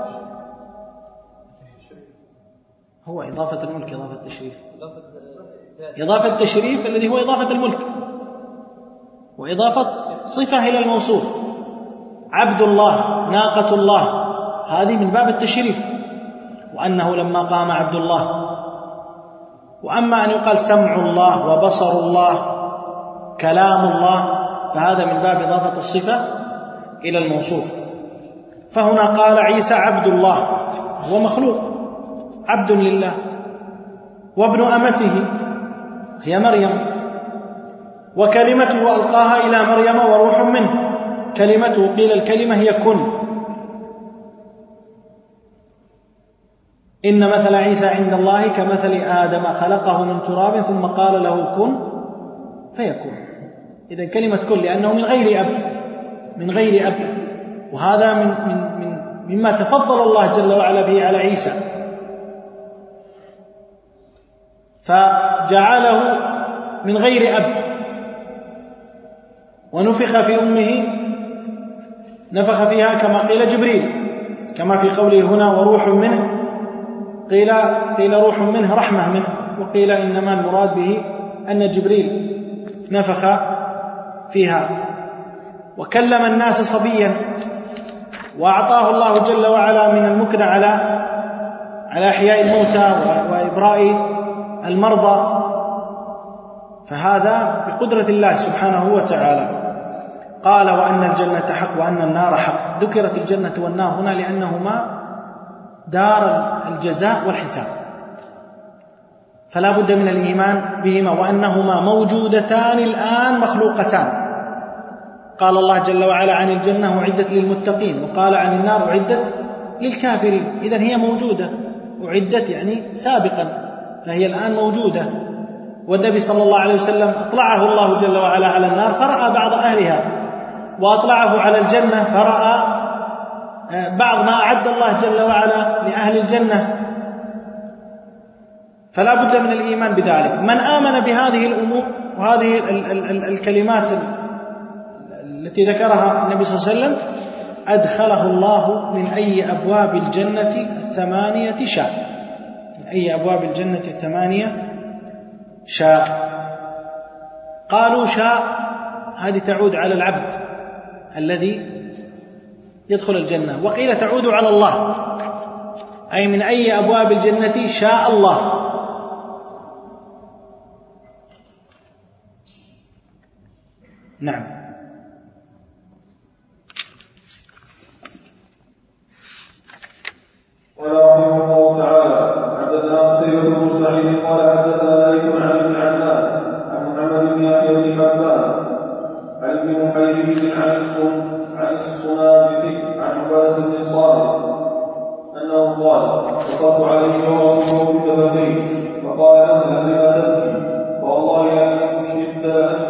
هو إضافة الملك، إضافة التشريف. إضافة التشريف الذي هو إضافة الملك، وإضافة صفة إلى الموصوف. عبد الله، ناقة الله، هذه من باب التشريف، وأنه لما قام عبد الله. وأما أن يقال سمع الله وبصر الله كلام الله فهذا من باب إضافة الصفة إلى الموصوف. فهنا قال عيسى عبد الله، هو مخلوق عبد لله، وابن أمته هي مريم، وكلمته ألقاها إلى مريم وروح منه. كلمته قيل الكلمة هي كن. إن مثل عيسى عند الله كمثل آدم خلقه من تراب ثم قال له كن فيكون. إذا كلمة كن لأنه من غير أب، وهذا مما تفضل الله جل وعلا به على عيسى، فجعله من غير أب. ونفخ في أمه، نفخ فيها كما قيل جبريل، كما في قوله هنا وروح منه، قيل روح منه رحمة منه، وقيل إنما المراد به أن جبريل نفخ فيها. وكلم الناس صبيا، وأعطاه الله جل وعلا من المكن على إحياء الموتى وإبراء المرضى، فهذا بقدرة الله سبحانه وتعالى. قال وأن الجنة حق وأن النار حق. ذكرت الجنة والنار هنا لأنهما دار الجزاء والحساب، فلا بد من الإيمان بهما، وأنهما موجودتان الآن مخلوقتان. قال الله جل وعلا عن الجنة أعدت للمتقين، وقال عن النار أعدت للكافرين. إذن هي موجودة، أعدت يعني سابقا، فهي الآن موجودة. والنبي صلى الله عليه وسلم أطلعه الله جل وعلا على النار فرأى بعض أهلها، وأطلعه على الجنة فرأى بعض ما أعد الله جل وعلا لأهل الجنة. فلا بد من الإيمان بذلك. من آمن بهذه الأمور وهذه الكلمات التي ذكرها النبي صلى الله عليه وسلم أدخله الله من أي أبواب الجنة الثمانية شاء، من أي أبواب الجنة الثمانية شاء. قالوا شاء هذه تعود على العبد الذي يدخل الجنة، وقيل تعود على الله، أي من أي أبواب الجنة شاء الله. نعم. قال رحمه الله تعالى حدثنا قتيبة بن سعيد قال حدثنا ليث عن ابن عجلان عن محمد بن يحيى بن حبان عن ابن محيريز عن الصنابحي عن عبادة بن الصالح أنه قال وقفت عليه ورسوله بتبغيه فقال أهلا لما تبكي فوالله لا استشهدت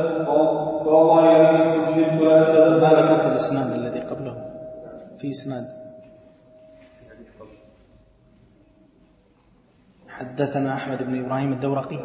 لأشهد. ما ذكرت الإسناد الذي قبله، في إسناد حدثنا أحمد بن إبراهيم الدورقي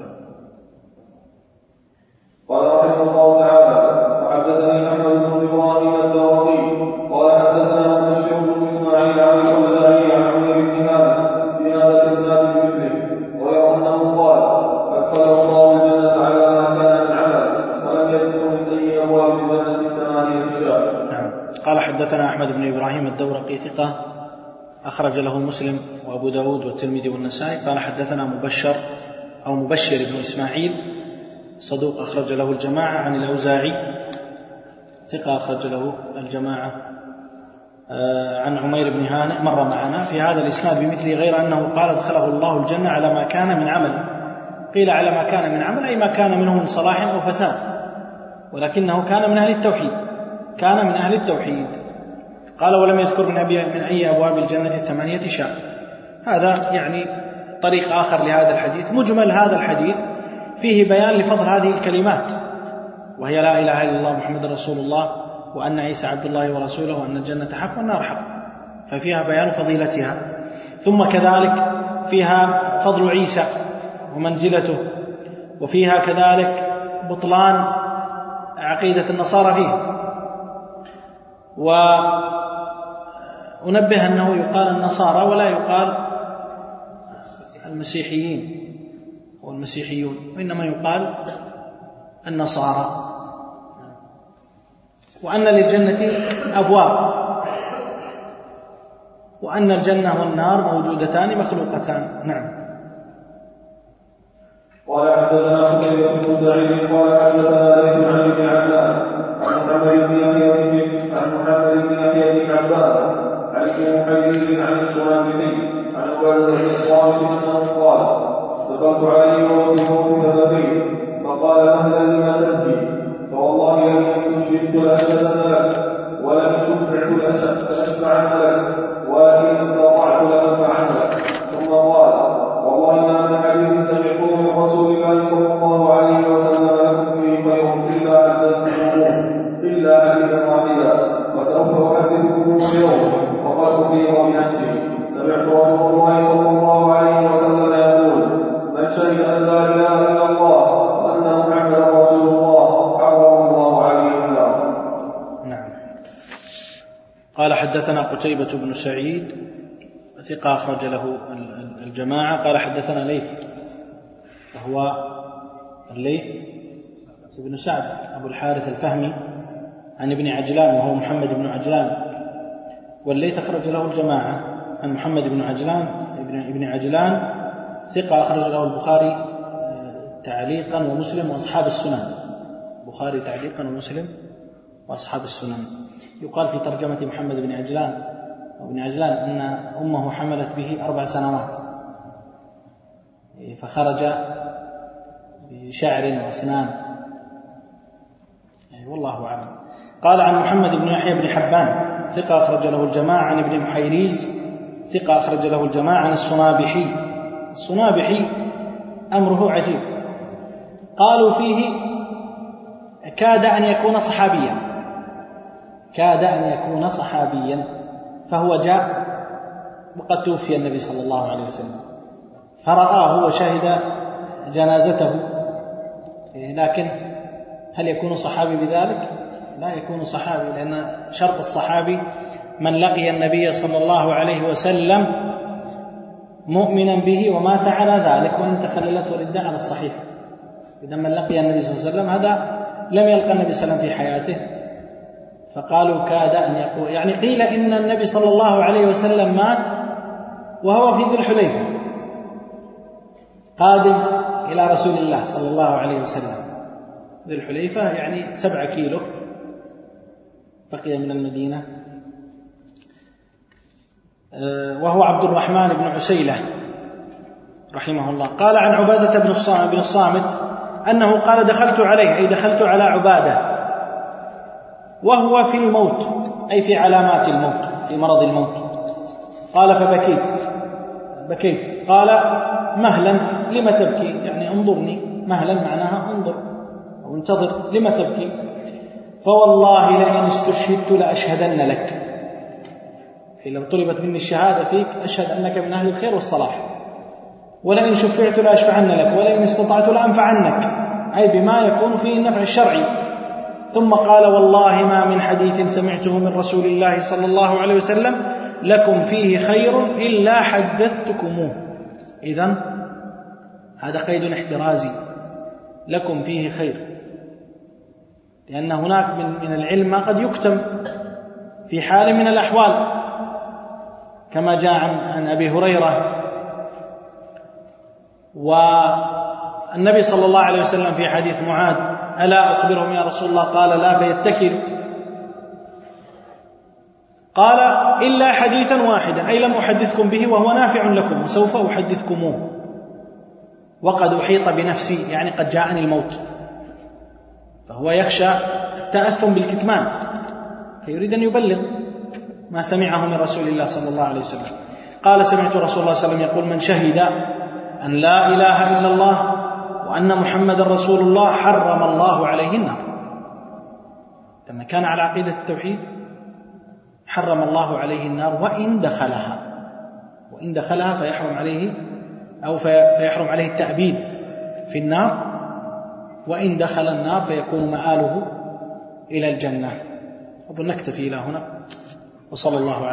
قال رحمه الله تعالى وحدثني أحمد بن إبراهيم الدورقي قال حدثنا مبشر بن إسماعيل عن الأوزاعي عن عمرو بن هانئ في هذا الإسناد بمثله غير أنه قال أدخله الله الجنة على ما كان من عمل ولم يذكر من أي أبواب الجنة 8 شعب. قال حدثنا أحمد بن إبراهيم الدورقي ثقة أخرج له مسلم وأبو داود والترمذي والنسائي. قال حدثنا مبشر بن إسماعيل صدوق أخرج له الجماعة عن الأوزاعي ثقة أخرج له الجماعة عن عمير بن هانئ مر معنا في هذا الإسناد بمثله غير أنه قال أدخله الله الجنة على ما كان من عمل. قيل على ما كان من عمل أي ما كان منه من صلاح أو فساد، ولكنه كان من أهل التوحيد. قال ولم يذكر من أي أبواب الجنة 8 شعب. هذا يعني طريق آخر لهذا الحديث. مجمل هذا الحديث فيه بيان لفضل هذه الكلمات، وهي لا إله إلا الله محمد رسول الله وأن عيسى عبد الله ورسوله وأن الجنة حق والنار حق، ففيها بيان فضيلتها. ثم كذلك فيها فضل عيسى ومنزلته، وفيها كذلك بطلان عقيدة النصارى فيه. وأنبه أنه يقال النصارى ولا يقال المسيحيين والمسيحيون، وإنما يقال النصارى. وأن للجنة أبواب، وأن الجنة والنار موجودتان مخلوقتان. نعم. قال حدثنا قتيبة بن سعيد قال حدثنا ليث عن ابن عجلان عن محمد بن يحيى بن عباد عن ابن محيريز عن الشرابي عن عبادة بن الصامت انه قال دخلت عليه وهو في موت ثلاثين فقال مهلا لما تبكي؟ فوالله لئن استشهدت لاشهدن لك ولئن شفعت لاشفعن لك ولئن استطعت لانفعن لك. ثم قال والله ما من حديث سمعته من رسول الله صلى الله عليه وسلم لكم فيه خير إلا حديثا واحدا وسوف أحدثكم اليوم وقد أخبر بنفسي. سمعت رسول الله صلى الله عليه وسلم يقول من شهد أن لا إله إلا الله وأن محمدا رسول الله حرم الله عليه النار. نعم. قال حدثنا قتيبة بن سعيد ثقة أخرج له الجماعة. قال حدثنا ليث وهو الليث بن سعد أبو الحارث الفهمي عن ابن عجلان وهو محمد بن عجلان، والليث أخرج له الجماعة عن محمد بن عجلان ابن عجلان ثقة أخرج له البخاري تعليقا ومسلم وأصحاب السنن. البخاري تعليقا ومسلم وأصحاب السنن. يقال في ترجمة محمد بن عجلان أن أمه حملت به 4 سنوات فخرج بشعر وأسنان، والله أعلم. قال عن محمد بن يحيى بن حبان ثقة أخرج له الجماعة عن ابن محيريز ثقة أخرج له الجماعة عن الصنابحي أمره عجيب. قالوا فيه كاد أن يكون صحابيا فهو جاء وقد توفي النبي صلى الله عليه وسلم فرآه وشهد جنازته، لكن هل يكون صحابي بذلك؟ لا يكون صحابي، لأن شرط الصحابي من لقي النبي صلى الله عليه وسلم مؤمنا به ومات على ذلك وإن تخللته الردة على الصحيح. إذا من لقي النبي صلى الله عليه وسلم هذا لم يلقى النبي صلى الله عليه وسلم في حياته، فقالوا كاد أن يقول، يعني قيل إن النبي صلى الله عليه وسلم مات وهو في ذي الحليفة قادم إلى رسول الله صلى الله عليه وسلم. ذي الحليفة يعني 7 كيلو بقي من المدينة. وهو عبد الرحمن بن عسيلة رحمه الله. قال عن عبادة بن الصامت أنه قال دخلت عليه، أي دخلت على عبادة وهو في الموت، أي في علامات الموت، في مرض الموت. قال فبكيت. قال مهلا لم تبكي؟ يعني انظرني، مهلا معناها انظر أو انتظر، لم تبكي؟ فوالله لئن استشهدت لأشهدن لك، لو طلبت مني الشهادة فيك أشهد أنك من أهل الخير والصلاح. ولئن شفعت لأشفعن لك ولئن استطعت لأنفعنك، أي بما يكون فيه النفع الشرعي. ثم قال: والله ما من حديث سمعته من رسول الله صلى الله عليه وسلم لكم فيه خير إلا حدثتكموه. إذن هذا قيد احترازي، لكم فيه خير، لأن هناك من العلم ما قد يكتم في حال من الأحوال، كما جاء عن أبي هريرة. والنبي صلى الله عليه وسلم في حديث معاذ: ألا أخبرهم يا رسول الله؟ قال: لا، فيتكل. قال: إلا حديثا واحدا، أي لم أحدثكم به وهو نافع لكم وسوف أحدثكموه، وقد أحيط بنفسي، يعني قد جاءني الموت، فهو يخشى التأثم بالكتمان فيريد أن يبلغ ما سمعه من رسول الله صلى الله عليه وسلم. قال: سمعت رسول الله صلى الله عليه وسلم يقول: من شهد أن لا إله إلا الله وأن محمد رسول الله حرم الله عليه النار. لما كان على عقيدة التوحيد حرم الله عليه النار وإن دخلها فيحرم عليه، أو فيحرم عليه التأبيد في النار، وإن دخل النار فيكون مآله إلى الجنة. أظن نكتفي إلى هنا، وصلى الله عليه